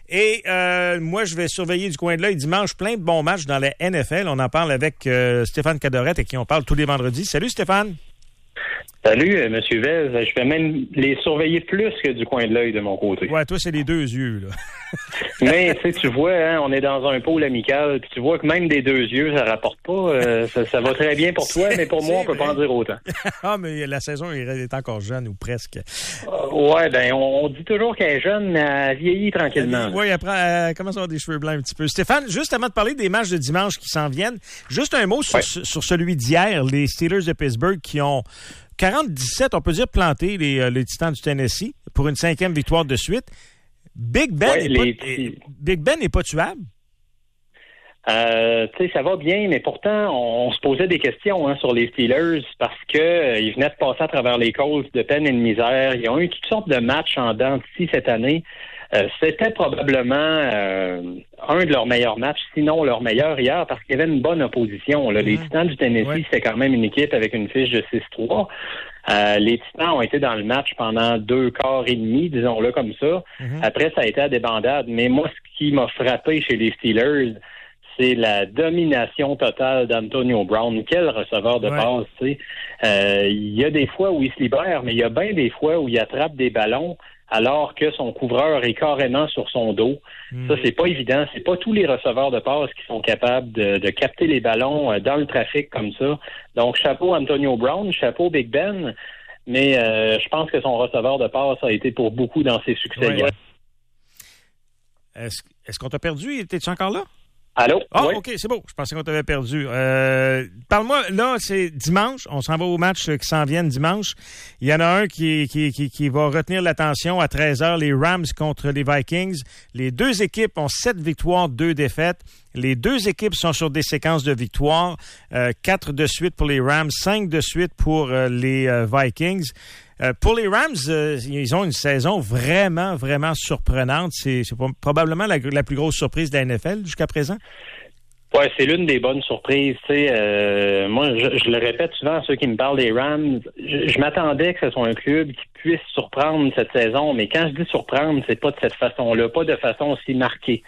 Et moi, je vais surveiller du coin de l'œil dimanche plein de bons matchs dans la NFL. On en parle avec Stéphane Cadorette, à qui on parle tous les vendredis. Salut Stéphane! Salut, M. Vez. Je vais même les surveiller plus que du coin de l'œil de mon côté. Ouais, toi, c'est les deux yeux, là. Mais, tu vois, hein, on est dans un pôle amical, puis tu vois que même des deux yeux, ça rapporte pas. Ça va très bien pour toi, mais pour moi, on peut pas en dire autant. Ah, mais la saison est encore jeune, ou presque. Ouais, ben, on dit toujours qu'elle est jeune, mais elle vieillit tranquillement. Oui, après, elle commence à avoir des cheveux blancs un petit peu. Stéphane, juste avant de parler des matchs de dimanche qui s'en viennent, juste un mot sur celui d'hier, les Steelers de Pittsburgh qui ont 40-17, on peut dire, planté les Titans du Tennessee pour une 5e victoire de suite. Big Ben n'est pas tuable? Tu sais, ça va bien, mais pourtant, on se posait des questions sur les Steelers parce que ils venaient de passer à travers les Colts de peine et de misère. Ils ont eu toutes sortes de matchs en dents de scie cette année. C'était probablement un de leurs meilleurs matchs, sinon leur meilleur hier, parce qu'il y avait une bonne opposition. Là. Les Titans du Tennessee, c'est quand même une équipe avec une fiche de 6-3. Les Titans ont été dans le match pendant 2 quarts et demi, disons-le comme ça. Après, ça a été à débandade. Mais moi, ce qui m'a frappé chez les Steelers, c'est la domination totale d'Antonio Brown. Quel receveur de passe, tu sais. Il y a des fois où il se libère, mais il y a bien des fois où il attrape des ballons alors que son couvreur est carrément sur son dos. Ça, c'est pas évident. C'est pas tous les receveurs de passe qui sont capables de capter les ballons dans le trafic comme ça. Donc, chapeau Antonio Brown, chapeau Big Ben, mais je pense que son receveur de passe a été pour beaucoup dans ses succès hier. Est-ce qu'on t'a perdu? Étais-tu encore là? Allô? Ah, oui. OK, c'est beau. Je pensais qu'on t'avait perdu. Parle-moi, là, c'est dimanche. On s'en va au match qui s'en viennent dimanche. Il y en a un qui va retenir l'attention à 13h, les Rams contre les Vikings. Les deux équipes ont 7 victoires, 2 défaites. Les deux équipes sont sur des séquences de victoires. 4 de suite pour les Rams, 5 de suite pour les Vikings. Pour les Rams, ils ont une saison vraiment, vraiment surprenante. C'est probablement la plus grosse surprise de la NFL jusqu'à présent. Oui, c'est l'une des bonnes surprises. Moi, je le répète souvent à ceux qui me parlent des Rams. Je m'attendais que ce soit un club qui puisse surprendre cette saison, mais quand je dis surprendre, c'est pas de cette façon-là, pas de façon aussi marquée.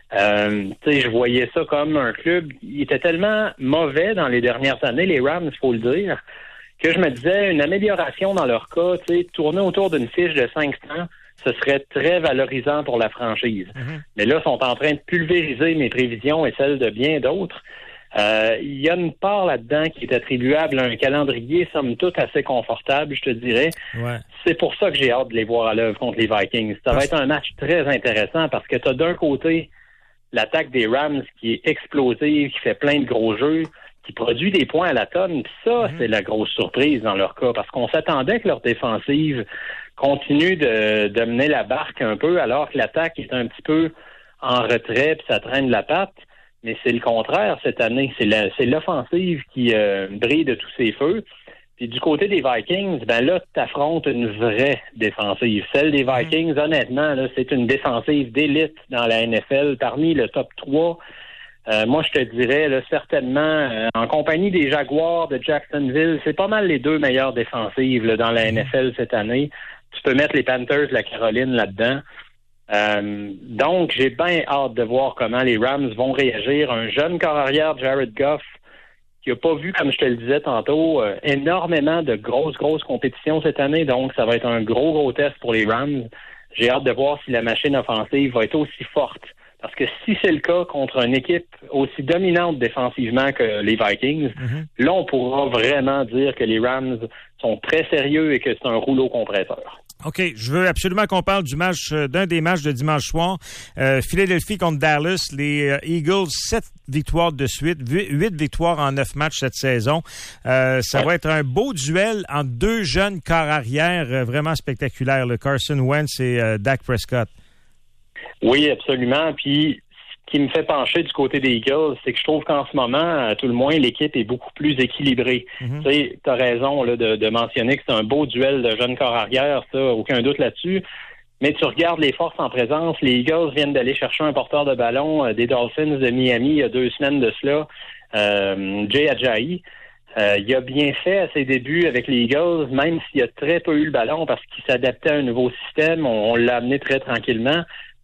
Je voyais ça comme un club qui était tellement mauvais dans les dernières années, les Rams, il faut le dire, que je me disais, une amélioration dans leur cas, tourner autour d'une fiche de 500, ce serait très valorisant pour la franchise. Mais là, ils sont en train de pulvériser mes prévisions et celles de bien d'autres. Il y a une part là-dedans qui est attribuable à un calendrier, somme toute, assez confortable, je te dirais. Ouais. C'est pour ça que j'ai hâte de les voir à l'œuvre contre les Vikings. Ça va être un match très intéressant parce que tu as d'un côté l'attaque des Rams qui est explosive, qui fait plein de gros jeux, qui produit des points à la tonne. Puis ça, c'est la grosse surprise dans leur cas, parce qu'on s'attendait que leur défensive continue de mener la barque un peu, alors que l'attaque est un petit peu en retrait, puis ça traîne la patte. Mais c'est le contraire cette année. C'est l'offensive qui brille de tous ses feux. Puis du côté des Vikings, ben là, t'affrontes une vraie défensive. Celle des Vikings, honnêtement, là, c'est une défensive d'élite dans la NFL, parmi le top 3. Moi, je te dirais, là, certainement, en compagnie des Jaguars de Jacksonville, c'est pas mal les deux meilleures défensives là, dans la NFL cette année. Tu peux mettre les Panthers de la Caroline là-dedans. Donc, j'ai bien hâte de voir comment les Rams vont réagir. Un jeune corps arrière, Jared Goff, qui n'a pas vu, comme je te le disais tantôt, énormément de grosses compétitions cette année. Donc, ça va être un gros test pour les Rams. J'ai hâte de voir si la machine offensive va être aussi forte. Parce que si c'est le cas contre une équipe aussi dominante défensivement que les Vikings, là, on pourra vraiment dire que les Rams sont très sérieux et que c'est un rouleau compresseur. OK, je veux absolument qu'on parle d'un des matchs de dimanche soir. Philadelphie contre Dallas, les Eagles, 7 victoires de suite, 8 victoires en 9 matchs cette saison. Ça va être un beau duel entre deux jeunes corps arrière vraiment spectaculaires, le Carson Wentz et Dak Prescott. Oui, absolument. Puis, ce qui me fait pencher du côté des Eagles, c'est que je trouve qu'en ce moment, à tout le moins, l'équipe est beaucoup plus équilibrée. Tu sais, t'as raison là, de mentionner que c'est un beau duel de jeunes corps arrière, ça, aucun doute là-dessus. Mais tu regardes les forces en présence, les Eagles viennent d'aller chercher un porteur de ballon des Dolphins de Miami il y a 2 semaines de cela, Jay Ajayi. Il a bien fait à ses débuts avec les Eagles, même s'il a très peu eu le ballon parce qu'il s'adaptait à un nouveau système. On l'a amené très tranquillement.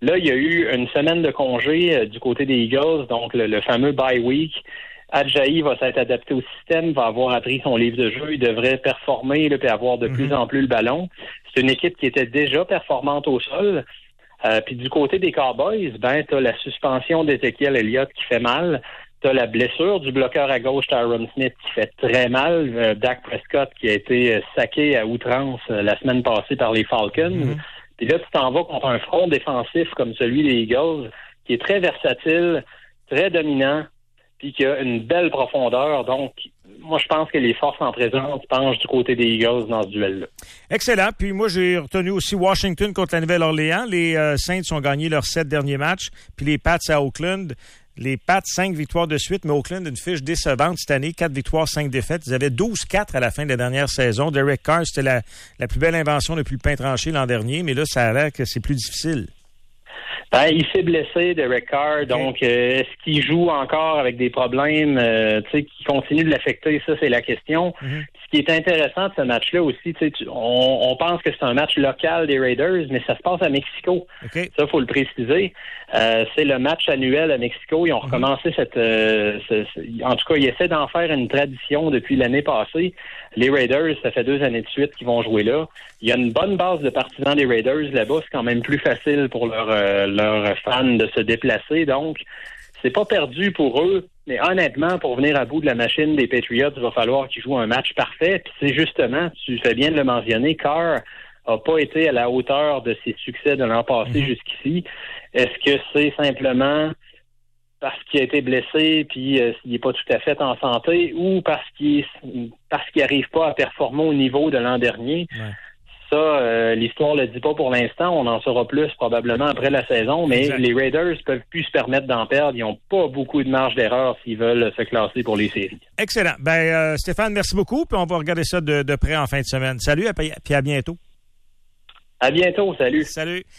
Là, il y a eu une semaine de congé du côté des Eagles, donc le fameux bye week. Adjaï va s'être adapté au système, va avoir appris son livre de jeu, il devrait performer et avoir de plus en plus le ballon. C'est une équipe qui était déjà performante au sol. Puis du côté des Cowboys, t'as la suspension d'Ezekiel Elliott qui fait mal. T'as la blessure du bloqueur à gauche, Tyron Smith, qui fait très mal. Dak Prescott, qui a été saqué à outrance la semaine passée par les Falcons. Puis là, tu t'en vas contre un front défensif comme celui des Eagles, qui est très versatile, très dominant, puis qui a une belle profondeur. Donc, moi, je pense que les forces en présence penchent du côté des Eagles dans ce duel-là. Excellent. Puis moi, j'ai retenu aussi Washington contre la Nouvelle-Orléans. Les Saints ont gagné leurs 7 derniers matchs, puis les Pats à Oakland. Les Pats, 5 victoires de suite, mais Oakland, une fiche décevante cette année, 4 victoires, 5 défaites. Ils avaient 12-4 à la fin de la dernière saison. Derek Carr, c'était la plus belle invention depuis le pain tranché l'an dernier, mais là, ça a l'air que c'est plus difficile. Il s'est blessé, Derek Carr, donc est-ce qu'il joue encore avec des problèmes qui continuent de l'affecter? Ça, c'est la question. Ce qui est intéressant de ce match-là aussi, on pense que c'est un match local des Raiders, mais ça se passe à Mexico. Ça, faut le préciser. C'est le match annuel à Mexico. Ils ont recommencé en tout cas, ils essaient d'en faire une tradition depuis l'année passée. Les Raiders, ça fait 2 années de suite qu'ils vont jouer là. Il y a une bonne base de partisans des Raiders là-bas. C'est quand même plus facile pour leurs fans de se déplacer. Donc, c'est pas perdu pour eux. Mais honnêtement, pour venir à bout de la machine des Patriots, il va falloir qu'ils jouent un match parfait. Puis c'est justement, tu fais bien de le mentionner, Carr a pas été à la hauteur de ses succès de l'an passé jusqu'ici. Est-ce que c'est simplement parce qu'il a été blessé puis il n'est pas tout à fait en santé ou parce qu'il n'arrive pas à performer au niveau de l'an dernier? Ça, l'histoire le dit pas pour l'instant. On en saura plus probablement après la saison, mais les Raiders peuvent plus se permettre d'en perdre. Ils n'ont pas beaucoup de marge d'erreur s'ils veulent se classer pour les séries. Excellent. Stéphane, merci beaucoup. Puis on va regarder ça de près en fin de semaine. Salut, puis à bientôt. À bientôt. Salut. Salut.